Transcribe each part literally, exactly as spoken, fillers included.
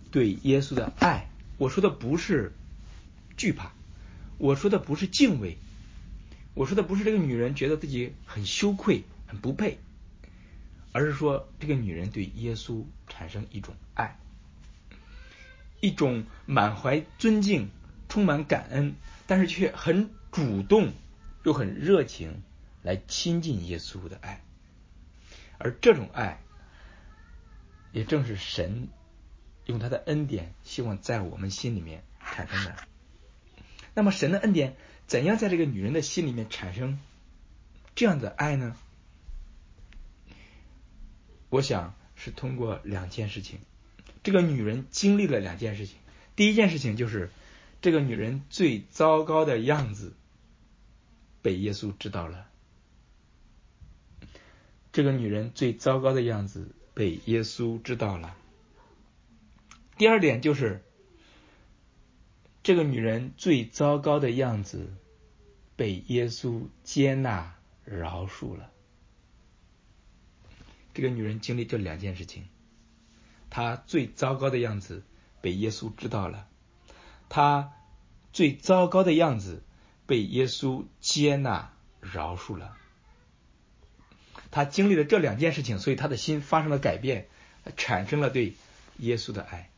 对耶稣的爱。我说的不是惧怕，我说的不是敬畏，我说的不是这个女人觉得自己很羞愧很不配，而是说这个女人对耶稣产生一种爱，一种满怀尊敬充满感恩，但是却很主动又很热情来亲近耶稣的爱。而这种爱也正是神用他的恩典希望在我们心里面产生的。那么神的恩典怎样在这个女人的心里面产生这样的爱呢？我想是通过两件事情。这个女人经历了两件事情。第一件事情就是这个女人最糟糕的样子被耶稣知道了。这个女人最糟糕的样子被耶稣知道了。第二点就是这个女人最糟糕的样子被耶稣接纳饶恕了。这个女人经历这两件事情，她最糟糕的样子被耶稣知道了，她最糟糕的样子被耶稣接纳饶恕了。她经历了这两件事情，所以她的心发生了改变，产生了对耶稣的爱。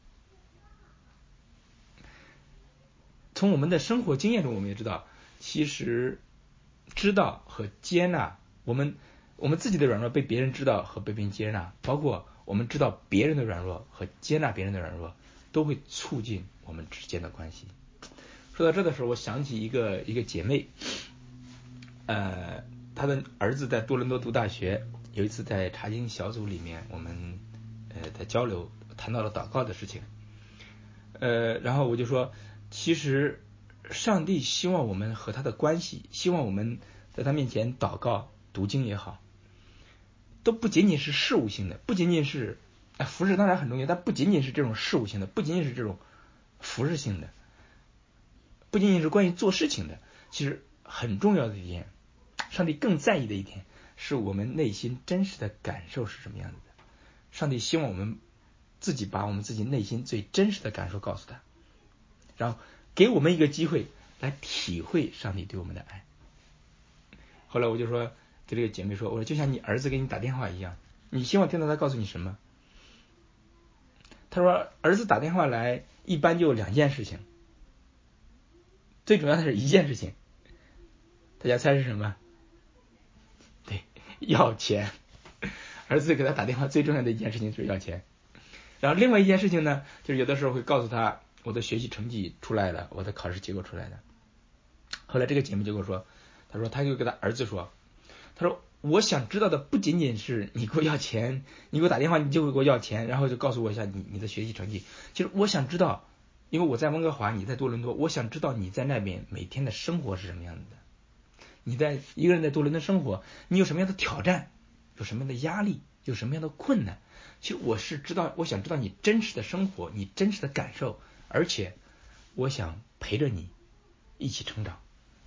从我们的生活经验中我们也知道，其实知道和接纳，我们我们自己的软弱被别人知道和被别人接纳，包括我们知道别人的软弱和接纳别人的软弱，都会促进我们之间的关系。说到这的时候，我想起一个一个姐妹，呃，她的儿子在多伦多读大学，有一次在查经小组里面，我们呃在交流，谈到了祷告的事情，呃，然后我就说，其实上帝希望我们和他的关系，希望我们在他面前祷告读经也好，都不仅仅是事务性的，不仅仅是服侍当然很重要，但不仅仅是这种事务性的，不仅仅是这种服侍性的，不仅仅是关于做事情的。其实很重要的一点，上帝更在意的一点，是我们内心真实的感受是什么样子的。上帝希望我们自己把我们自己内心最真实的感受告诉他，然后给我们一个机会来体会上帝对我们的爱。后来我就说对这个姐妹说，我说就像你儿子给你打电话一样，你希望听到他告诉你什么？他说儿子打电话来一般就有两件事情，最主要的是一件事情，大家猜是什么？对，要钱。儿子给他打电话最重要的一件事情就是要钱。然后另外一件事情呢，就是有的时候会告诉他我的学习成绩出来了，我的考试结果出来了。后来这个姐妹就跟我说，他说他就跟他儿子说，他说我想知道的不仅仅是你给我要钱，你给我打电话你就会给我要钱，然后就告诉我一下你你的学习成绩。其实我想知道，因为我在温哥华，你在多伦多，我想知道你在那边每天的生活是什么样子的。你在一个人在多伦多生活，你有什么样的挑战，有什么样的压力，有什么样的困难。其实我是知道，我想知道你真实的生活，你真实的感受，而且我想陪着你一起成长。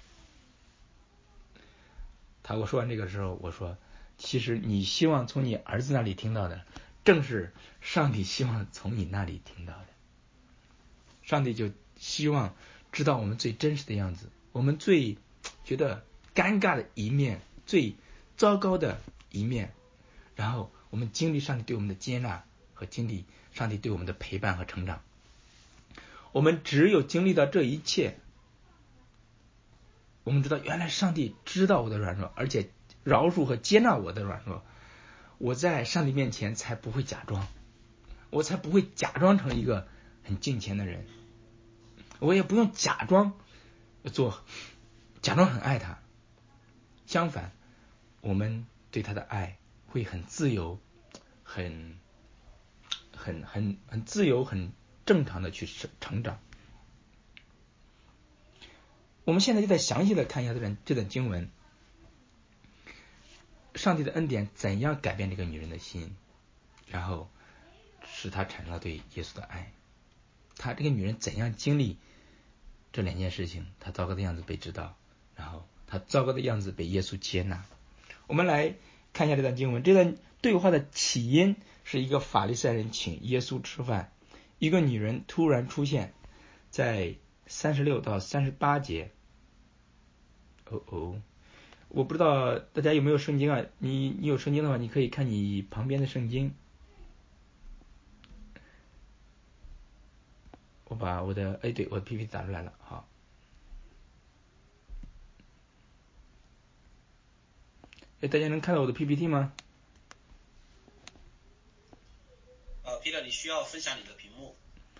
他跟我说完这个时候，我说其实你希望从你儿子那里听到的，正是上帝希望从你那里听到的。上帝就希望知道我们最真实的样子，我们最觉得尴尬的一面，最糟糕的一面，然后我们经历上帝对我们的接纳，和经历上帝对我们的陪伴和成长。我们只有经历到这一切，我们知道原来上帝知道我的软弱，而且饶恕和接纳我的软弱，我在上帝面前才不会假装，我才不会假装成一个很敬虔的人，我也不用假装做假装很爱他。相反，我们对他的爱会很自由，很很很很自由，很正常的去成长。我们现在就再详细的看一下这段这段经文，上帝的恩典怎样改变这个女人的心，然后使她产生了对耶稣的爱。她这个女人怎样经历这两件事情，她糟糕的样子被知道，然后她糟糕的样子被耶稣接纳。我们来看一下这段经文，这段对话的起因是一个法利赛人请耶稣吃饭， 一个女人突然出现在三十六到三十八节。哦哦，我不知道大家有没有圣经啊？你你有圣经的话，你可以看你旁边的圣经。我把我的哎，对，我的 P P T 打出来了，好。哎，大家能看到我的 P P T 吗？ 呃 ，Peter， 你需要分享你的屏幕。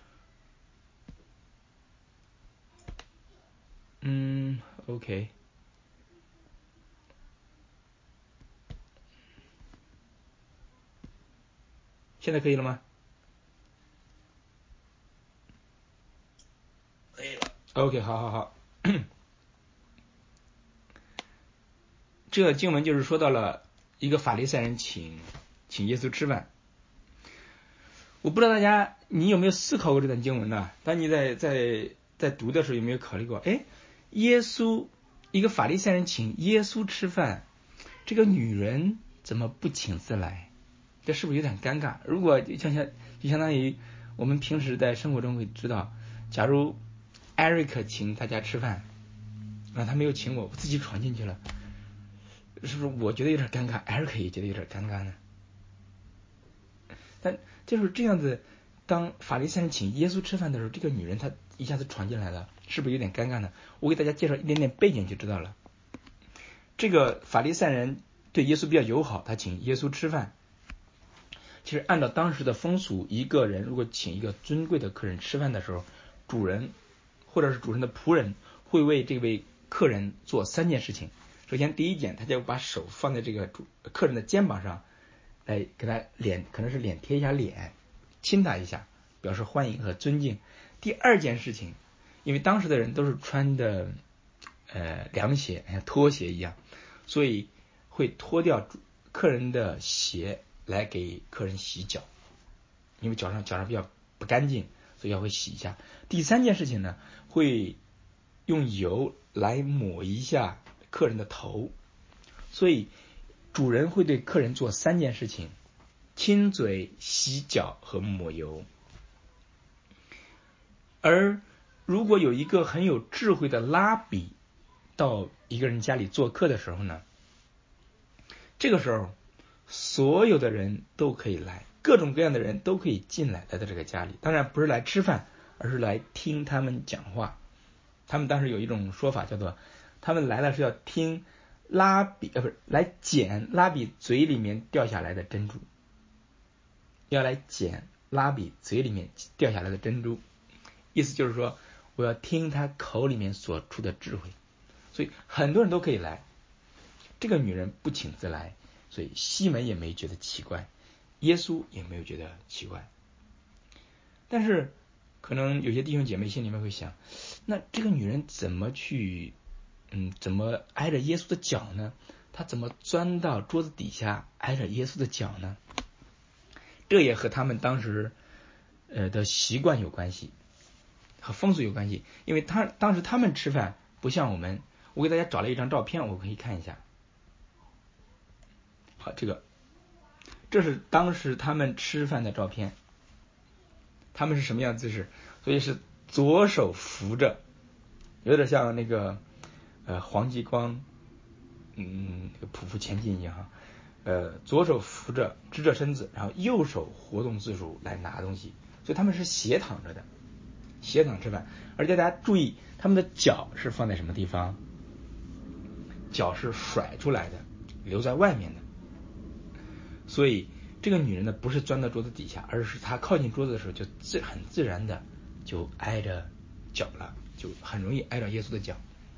嗯 ，OK。现在可以了吗？ 可以了。 OK， 好好好。这个经文就是说到了一个法利赛人请请耶稣吃饭。我不知道大家你有没有思考过这段经文呢？当你在在在读的时候有没有考虑过？哎，耶稣一个法利赛人请耶稣吃饭，这个女人怎么不请自来？这是不是有点尴尬？如果就像就相当于我们平时在生活中会知道，假如 Eric 请大家吃饭，啊，他没有请我，我自己闯进去了，是不是我觉得有点尴尬 ？Eric 也觉得有点尴尬呢？但就是这样子，当法利赛人请耶稣吃饭的时候，这个女人她一下子闯进来了，是不是有点尴尬呢？我给大家介绍一点点背景就知道了。这个法利赛人对耶稣比较友好，他请耶稣吃饭。其实按照当时的风俗，一个人如果请一个尊贵的客人吃饭的时候，主人或者是主人的仆人会为这位客人做三件事情。首先第一点，他就把手放在这个主客人的肩膀上，来给他脸可能是脸贴一下脸，亲他一下，表示欢迎和尊敬。第二件事情，因为当时的人都是穿的呃凉鞋，像拖鞋一样，所以会脱掉客人的鞋来给客人洗脚，因为脚上脚上比较不干净，所以要会洗一下。第三件事情呢，会用油来抹一下客人的头，所以主人会对客人做三件事情：亲嘴、洗脚和抹油。而如果有一个很有智慧的拉比到一个人家里做客的时候呢，这个时候所有的人都可以来，各种各样的人都可以进来，来到这个家里。当然不是来吃饭，而是来听他们讲话。他们当时有一种说法叫做，他们来了是要听拉比呃不是来捡拉比嘴里面掉下来的珍珠，要来捡拉比嘴里面掉下来的珍珠，意思就是说我要听他口里面所出的智慧。所以很多人都可以来，这个女人不请自来，所以西门也没觉得奇怪，耶稣也没有觉得奇怪。但是可能有些弟兄姐妹心里面会想，那这个女人怎么去嗯怎么挨着耶稣的脚呢？她怎么钻到桌子底下挨着耶稣的脚呢？这也和他们当时呃的习惯有关系，和风俗有关系。因为他当时他们吃饭不像我们，我给大家找了一张照片，我可以看一下。好，这个这是当时他们吃饭的照片，他们是什么样的姿势？所以是左手扶着，有点像那个呃黄继光嗯匍匐前进一样，呃左手扶着支着身子，然后右手活动自如来拿东西，所以他们是斜躺着的，斜躺吃饭。而且大家注意，他们的脚是放在什么地方？脚是甩出来的，留在外面的。所以这个女人呢，不是钻到桌子底下，而是她靠近桌子的时候就自很自然的就挨着脚了，就很容易挨着耶稣的脚。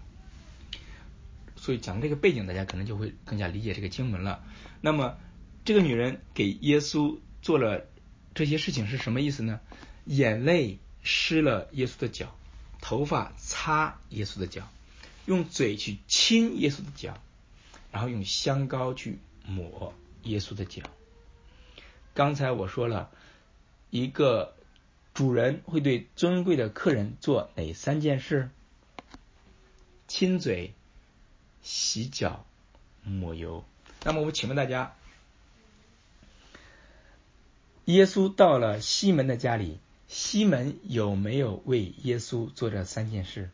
所以讲这个背景，大家可能就会更加理解这个经文了。那么这个女人给耶稣做了这些事情是什么意思呢？眼泪湿了耶稣的脚，头发擦耶稣的脚，用嘴去亲耶稣的脚，然后用香膏去抹耶稣的脚。刚才我说了，一个主人会对尊贵的客人做哪三件事？亲嘴、洗脚、抹油。那么我请问大家，耶稣到了西门的家里， 西门有没有为耶稣做这三件事？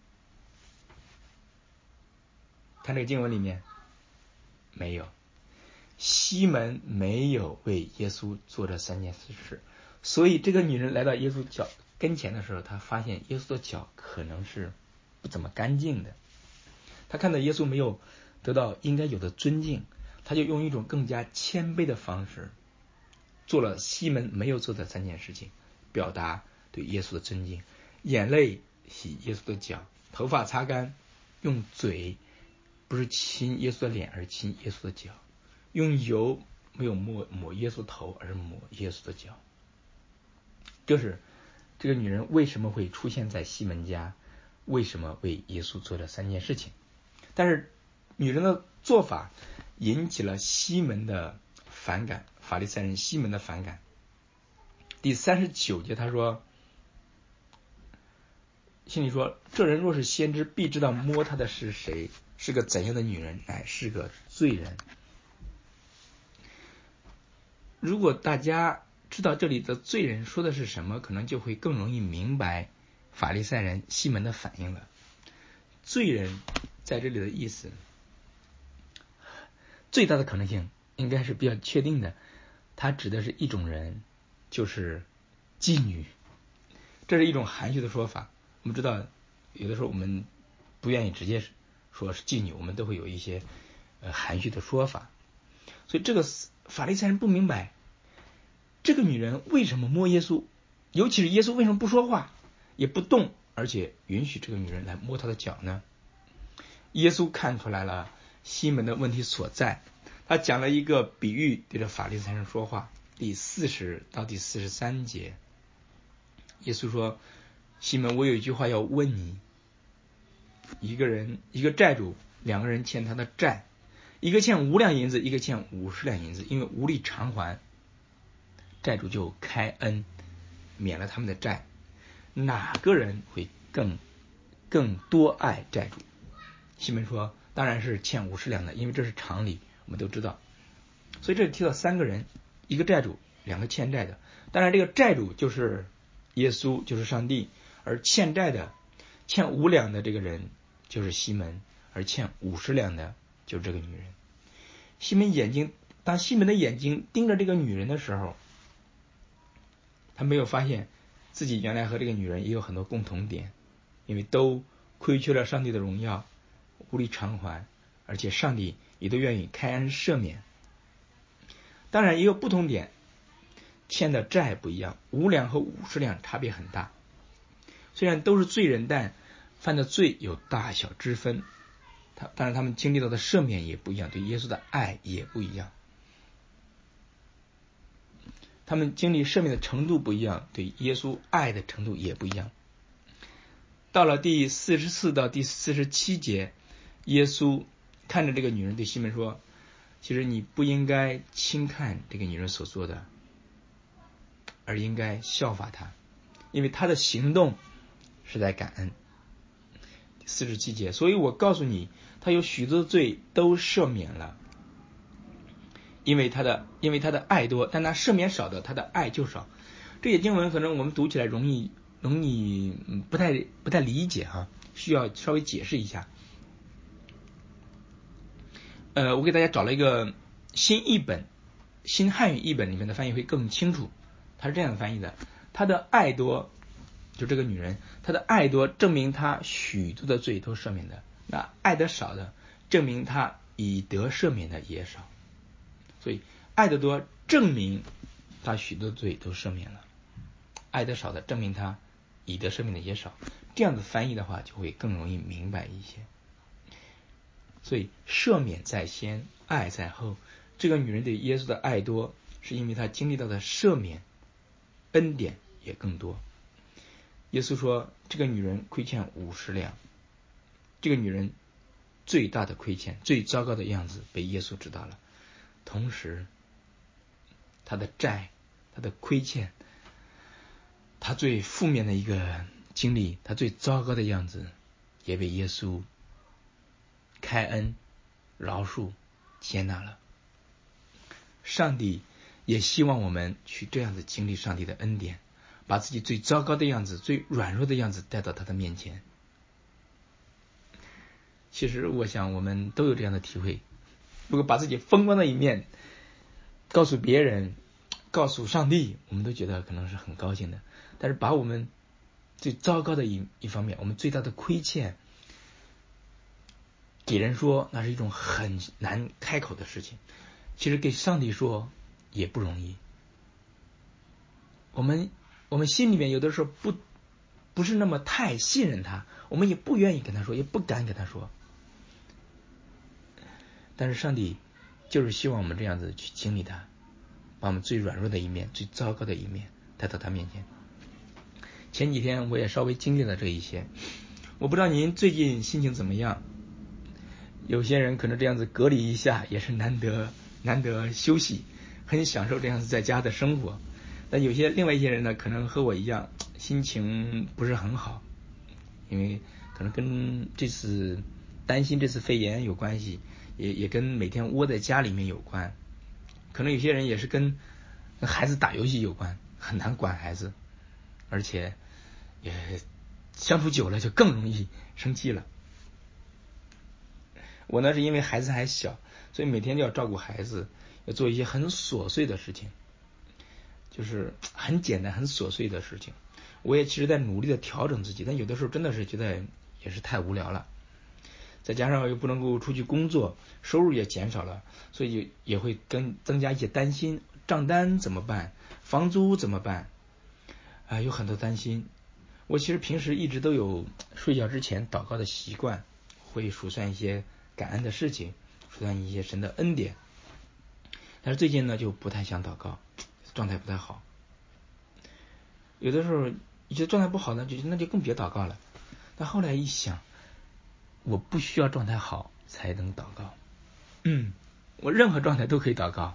看这个经文里面没有，西门没有为耶稣做这三件事。所以这个女人来到耶稣脚跟前的时候，她发现耶稣的脚可能是不怎么干净的。她看到耶稣没有得到应该有的尊敬，她就用一种更加谦卑的方式做了西门没有做的三件事情，表达对耶稣的尊敬。眼泪洗耶稣的脚，头发擦干，用嘴不是亲耶稣的脸，而亲耶稣的脚，用油没有抹抹耶稣头，而抹耶稣的脚。就是这个女人为什么会出现在西门家，为什么为耶稣做了三件事情。但是女人的做法引起了西门的反感，法利赛人西门的反感。第三十九节他说，心里说，这人若是先知，必知道摸他的是谁，是个怎样的女人，乃是个罪人。如果大家知道这里的罪人说的是什么，可能就会更容易明白法利赛人西门的反应了。罪人在这里的意思，最大的可能性应该是比较确定的，它指的是一种人，就是妓女。这是一种含蓄的说法。我们知道有的时候我们不愿意直接说是妓女，我们都会有一些呃含蓄的说法。所以这个法利赛人不明白这个女人为什么摸耶稣，尤其是耶稣为什么不说话也不动，而且允许这个女人来摸他的脚呢？耶稣看出来了西门的问题所在，他讲了一个比喻对着法利赛人说话。第四十到第四十三节，耶稣说，西门，我有一句话要问你。一个人一个债主，两个人欠他的债，一个欠五两银子，一个欠五十两银子，因为无力偿还，债主就开恩免了他们的债，哪个人会更更多爱债主？西门说，当然是欠五十两的，因为这是常理，我们都知道。所以这里提到三个人，一个债主，两个欠债的。当然这个债主就是耶稣，就是上帝，而欠债的欠五两的这个人就是西门，而欠五十两的就是这个女人。西门眼睛当西门的眼睛盯着这个女人的时候，他没有发现自己原来和这个女人也有很多共同点，因为都亏缺了上帝的荣耀，无力偿还，而且上帝也都愿意开恩赦免。当然也有不同点，欠的债不一样，五两和五十两差别很大。虽然都是罪人，但犯的罪有大小之分，他当然他们经历到的赦免也不一样，对耶稣的爱也不一样，他们经历赦免的程度不一样，对耶稣爱的程度也不一样。到了第四十四到第四十七节，耶稣看着这个女人对西门说，其实你不应该轻看这个女人所做的，而应该效法她，因为她的行动是在感恩。四十七节，所以我告诉你，她有许多的罪都赦免了，因为她的因为她的爱多，但她赦免少的，她的爱就少。这些经文可能我们读起来容易容易不太不太理解哈，需要稍微解释一下。呃，我给大家找了一个新译本，新汉语译本里面的翻译会更清楚。他是这样翻译的，他的爱多，就这个女人，她的爱多证明她许多的罪都赦免的，那爱得少的证明她已得赦免的也少。所以爱得多证明她许多的罪都赦免了，爱得少的证明她已得赦免的也少。这样子翻译的话就会更容易明白一些。所以赦免在先，爱在后。这个女人对耶稣的爱多，是因为她经历到的赦免恩典也更多。耶稣说，这个女人亏欠五十两，这个女人最大的亏欠，最糟糕的样子被耶稣知道了，同时她的债，她的亏欠，她最负面的一个经历，她最糟糕的样子也被耶稣开恩饶恕接纳了。上帝也希望我们去这样子经历上帝的恩典， 把自己最糟糕的样子、最软弱的样子带到他的面前。其实我想我们都有这样的体会，如果把自己风光的一面告诉别人，告诉上帝，我们都觉得可能是很高兴的。但是把我们最糟糕的一一方面，我们最大的亏欠给人说，那是一种很难开口的事情。其实给上帝说也不容易。我们我们心里面有的时候不不是那么太信任他，我们也不愿意跟他说，也不敢跟他说。但是上帝就是希望我们这样子去经历他，把我们最软弱的一面、最糟糕的一面带到他面前。前几天我也稍微经历了这一些，我不知道您最近心情怎么样。有些人可能这样子隔离一下也是难得难得休息，很享受这样子在家的生活。但有些另外一些人呢，可能和我一样心情不是很好，因为可能跟这次担心这次肺炎有关系，也也跟每天窝在家里面有关。可能有些人也是跟孩子打游戏有关，很难管孩子，而且也相处久了就更容易生气了。我呢是因为孩子还小，所以每天都要照顾孩子，要做一些很琐碎的事情，就是很简单很琐碎的事情。我也其实在努力的调整自己，但有的时候真的是觉得也是太无聊了，再加上又不能够出去工作，收入也减少了，所以也会跟增加一些担心，账单怎么办，房租怎么办啊、呃，有很多担心。我其实平时一直都有睡觉之前祷告的习惯，会数算一些感恩的事情，数算一些神的恩典。但是最近呢就不太想祷告，状态不太好。有的时候一觉得状态不好呢，就那就更别祷告了。但后来一想，我不需要状态好才能祷告，嗯，我任何状态都可以祷告，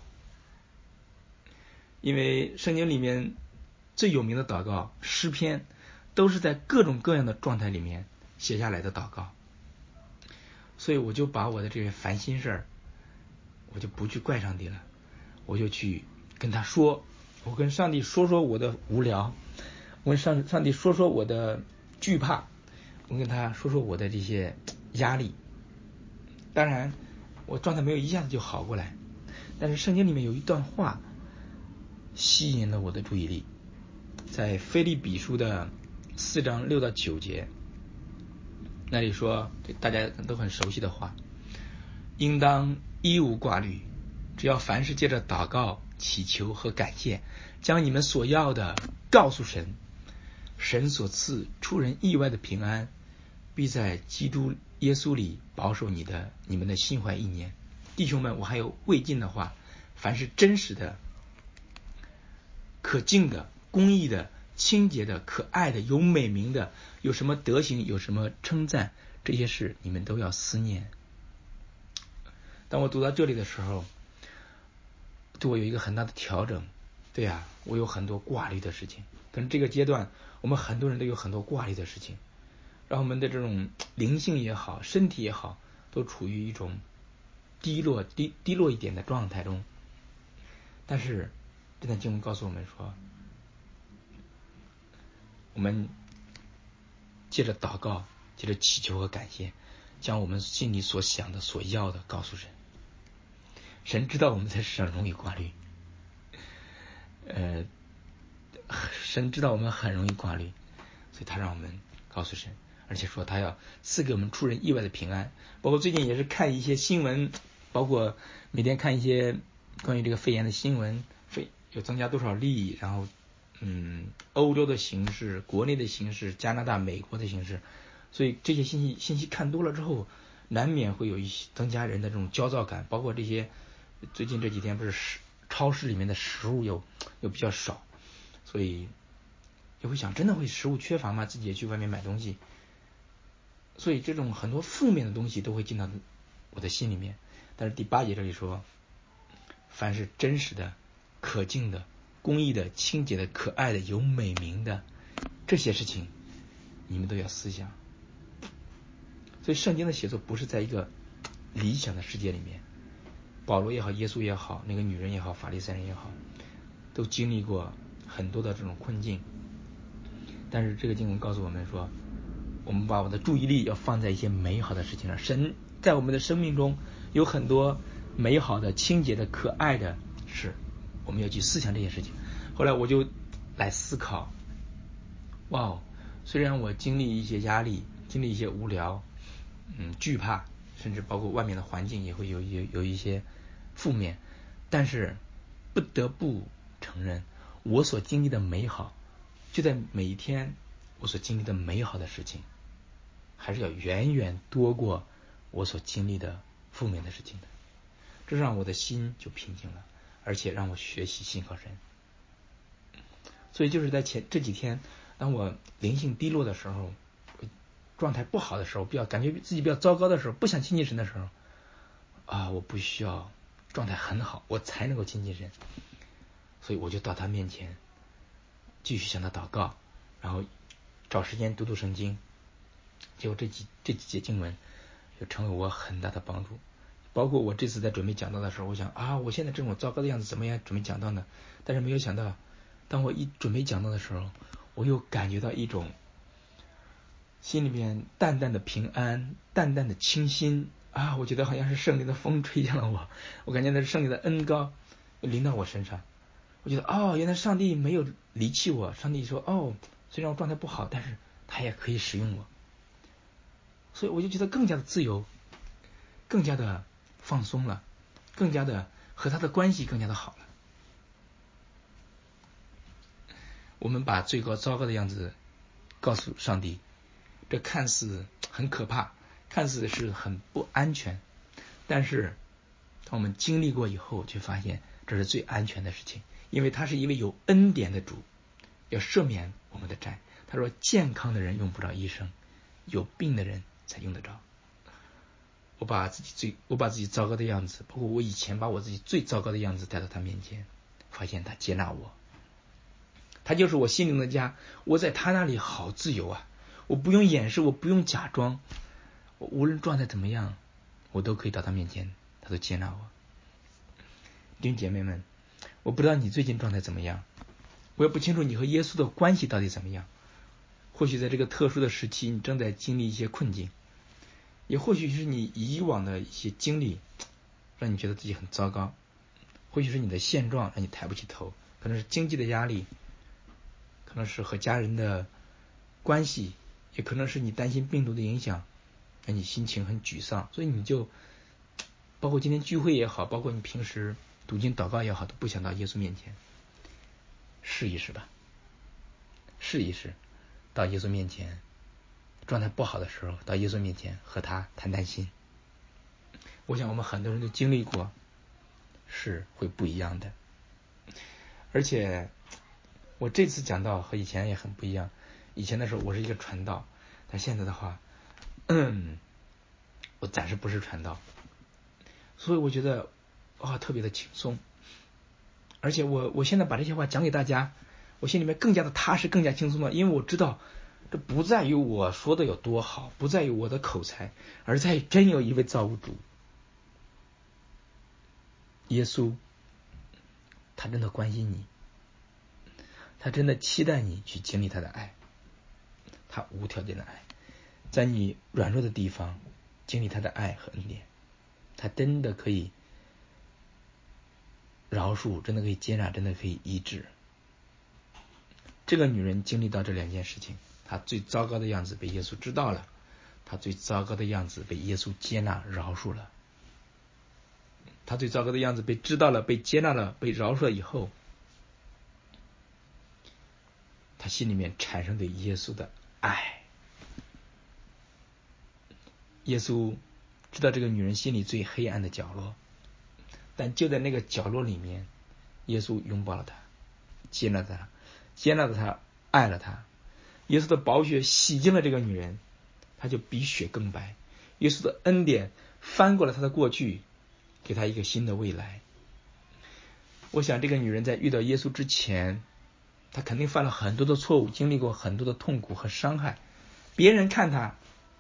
因为圣经里面最有名的祷告诗篇都是在各种各样的状态里面写下来的祷告。所以我就把我的这些烦心事儿，我就不去怪上帝了，我就去跟他说，我跟上帝说说我的无聊，我跟上上帝说说我的惧怕，我跟他说说我的这些压力。当然我状态没有一下子就好过来，但是圣经里面有一段话吸引了我的注意力，在腓立比书的四章六到九节，那里说大家都很熟悉的话，应当一无挂虑，只要凡事借着祷告祈求和感谢，将你们所要的告诉神，神所赐出人意外的平安必在基督耶稣里保守你的你们的心怀意念。弟兄们，我还有未尽的话，凡是真实的、可敬的、公义的、清洁的、可爱的、有美名的，有什么德行，有什么称赞，这些事你们都要思念。当我读到这里的时候，对我有一个很大的调整。对呀、啊，我有很多挂虑的事情，可能这个阶段我们很多人都有很多挂虑的事情，让我们的这种灵性也好，身体也好，都处于一种低落低低落一点的状态中。但是这段经文告诉我们说，我们借着祷告，借着祈求和感谢，将我们心里所想的所要的告诉神。神知道我们在世上容易挂虑，呃，神知道我们很容易挂虑，所以他让我们告诉神，而且说他要赐给我们出人意外的平安。包括最近也是看一些新闻，包括每天看一些关于这个肺炎的新闻，肺有增加多少例，然后嗯，欧洲的形势、国内的形势、加拿大、美国的形势，所以这些信息信息看多了之后，难免会有一些增加人的这种焦躁感。包括这些最近这几天不是食超市里面的食物又又比较少，所以也会想，真的会食物缺乏吗？自己也去外面买东西，所以这种很多负面的东西都会进到我的心里面。但是第八节这里说，凡是真实的、可敬的、公义的、清洁的、可爱的、有美名的，这些事情你们都要思想。所以圣经的写作不是在一个理想的世界里面，保罗也好，耶稣也好，那个女人也好，法利赛人也好，都经历过很多的这种困境， 但是这个经文告诉我们说，我们把我们的注意力要放在一些美好的事情上。神在我们的生命中有很多美好的、清洁的、可爱的事，我们要去思想这些事情。后来我就来思考，哇哦，虽然我经历一些压力，经历一些无聊，嗯，惧怕，甚至包括外面的环境也会有有有一些负面，但是不得不承认，我所经历的美好，就在每一天我所经历的美好的事情，还是要远远多过我所经历的负面的事情的。这让我的心就平静了，而且让我学习信靠神。所以就是在前这几天，当我灵性低落的时候，状态不好的时候，比较感觉自己比较糟糕的时候，不想亲近神的时候啊，我不需要状态很好我才能够亲近神，所以我就到他面前继续向他祷告，然后找时间读读圣经。结果这几这几节经文就成为我很大的帮助。包括我这次在准备讲道的时候，我想啊，我现在这种糟糕的样子怎么样准备讲道呢？但是没有想到，当我一准备讲道的时候，我又感觉到一种心里面淡淡的平安，淡淡的清新啊！我觉得好像是圣灵的风吹向了我，我感觉那是圣灵的恩膏临到我身上。我觉得哦，原来上帝没有离弃我，上帝说哦，虽然我状态不好，但是他也可以使用我。所以我就觉得更加的自由，更加的放松了，更加的和他的关系更加的好了。我们把最高糟糕的样子告诉上帝，这看似很可怕，看似是很不安全，但是当我们经历过以后，却发现这是最安全的事情，因为他是一位有恩典的主，要赦免我们的债。他说健康的人用不着医生，有病的人才用得着。我把自己最我把自己糟糕的样子，包括我以前把我自己最糟糕的样子带到他面前，发现他接纳我，他就是我心灵的家，我在他那里好自由啊！我不用掩饰，我不用假装，我无论状态怎么样，我都可以到他面前，他都接纳我。弟兄姐妹们，我不知道你最近状态怎么样，我也不清楚你和耶稣的关系到底怎么样。或许在这个特殊的时期，你正在经历一些困境，也或许是你以往的一些经历让你觉得自己很糟糕，或许是你的现状让你抬不起头，可能是经济的压力，可能是和家人的关系，也可能是你担心病毒的影响让你心情很沮丧，所以你就包括今天聚会也好，包括你平时读经祷告也好，都不想到耶稣面前。试一试吧，试一试到耶稣面前，状态不好的时候到耶稣面前和他谈谈心。我想我们很多人都经历过，是会不一样的。而且我这次讲道和以前也很不一样，以前的时候我是一个传道，但现在的话嗯，我暂时不是传道，所以我觉得啊、哦、特别的轻松。而且我我现在把这些话讲给大家，我心里面更加的踏实，更加轻松了，因为我知道这不在于我说的有多好，不在于我的口才，而在于真有一位造物主耶稣，他真的关心你，他真的期待你去经历他的爱，他无条件的爱，在你软弱的地方经历他的爱和恩典，他真的可以饶恕，真的可以接纳，真的可以医治。这个女人经历到这两件事情，她最糟糕的样子被耶稣知道了，她最糟糕的样子被耶稣接纳饶恕了。她最糟糕的样子被知道了，被接纳了，被饶恕了以后，她心里面产生对耶稣的爱。耶稣知道这个女人心里最黑暗的角落，但就在那个角落里面，耶稣拥抱了她，接纳她，接纳了她，爱了她。耶稣的宝血洗净了这个女人，她就比雪更白。耶稣的恩典翻过了她的过去，给她一个新的未来。我想这个女人在遇到耶稣之前，她肯定犯了很多的错误，经历过很多的痛苦和伤害，别人看她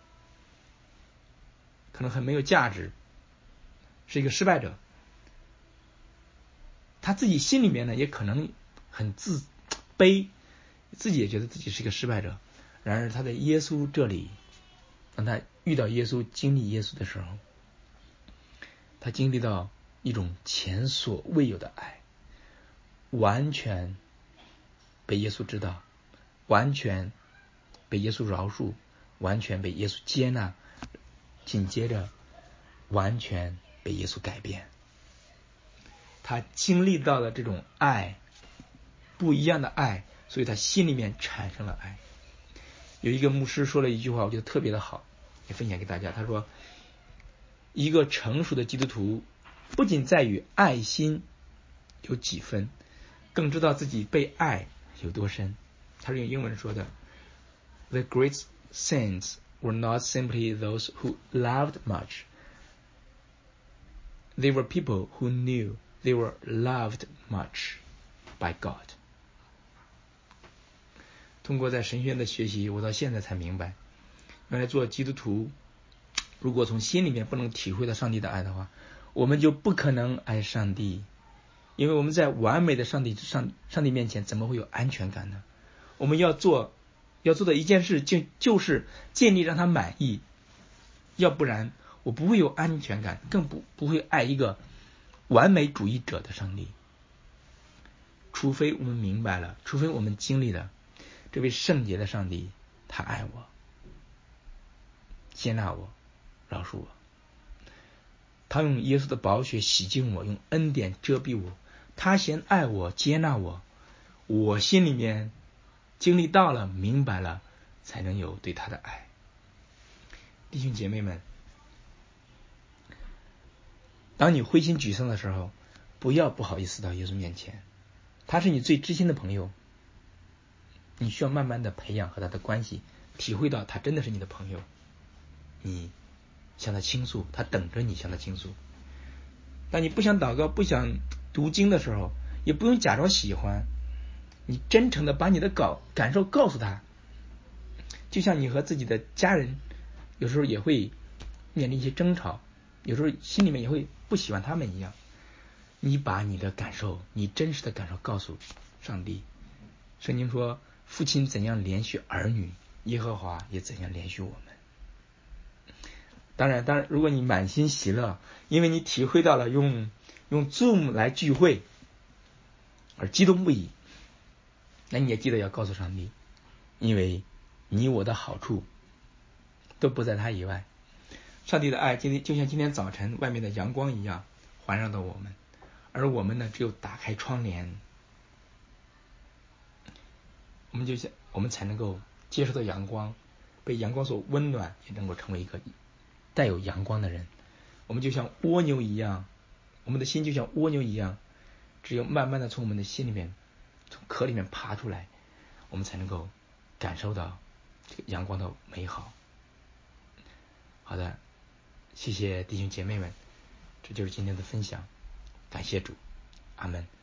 可能很没有价值，是一个失败者，她自己心里面呢也可能很自卑， 自己也觉得自己是一个失败者。然而他在耶稣这里，当他遇到耶稣、经历耶稣的时候，他经历到一种前所未有的爱，完全被耶稣知道，完全被耶稣饶恕，完全被耶稣接纳，紧接着完全被耶稣改变。他经历到了这种爱，不一样的爱，所以他心里面产生了爱。有一个牧师说了一句话，我觉得特别的好，也分享给大家。他说，一个成熟的基督徒不仅在于爱心有几分，更知道自己被爱有多深。他是用英文说的， The great saints were not simply those who loved much. They were people who knew they were loved much by God. 通过在神学院的学习，我到现在才明白，原来做基督徒，如果从心里面不能体会到上帝的爱的话，我们就不可能爱上帝。因为我们在完美的上帝上上帝面前，怎么会有安全感呢？我们要做要做的一件事，就就是尽力让他满意，要不然我不会有安全感，更不不会爱一个完美主义者的上帝。除非我们明白了，除非我们经历了这位圣洁的上帝，他爱我，接纳我，饶恕我，他用耶稣的宝血洗净我，用恩典遮蔽我，他先爱我，接纳我，我心里面经历到了，明白了，才能有对他的爱。弟兄姐妹们，当你灰心沮丧的时候，不要不好意思到耶稣面前，他是你最知心的朋友，你需要慢慢的培养和他的关系，体会到他真的是你的朋友，你向他倾诉，他等着你向他倾诉。当你不想祷告、不想读经的时候，也不用假装喜欢，你真诚的把你的感感受告诉他。就像你和自己的家人有时候也会面临一些争吵，有时候心里面也会不喜欢他们一样，你把你的感受，你真实的感受告诉上帝。圣经说，父亲怎样怜恤儿女，耶和华也怎样怜恤我们。当然当然如果你满心喜乐，因为你体会到了用用 Zoom 来聚会而激动不已，那你也记得要告诉上帝，因为你我的好处都不在他以外。上帝的爱今天就像今天早晨外面的阳光一样环绕到我们，而我们呢，只有打开窗帘，我们就像我们才能够接受到阳光，被阳光所温暖，也能够成为一个带有阳光的人。我们就像蜗牛一样，我们的心就像蜗牛一样，只有慢慢的从我们的心里面，从壳里面爬出来，我们才能够感受到这个阳光的美好。好的，谢谢弟兄姐妹们，这就是今天的分享，感谢主，阿们。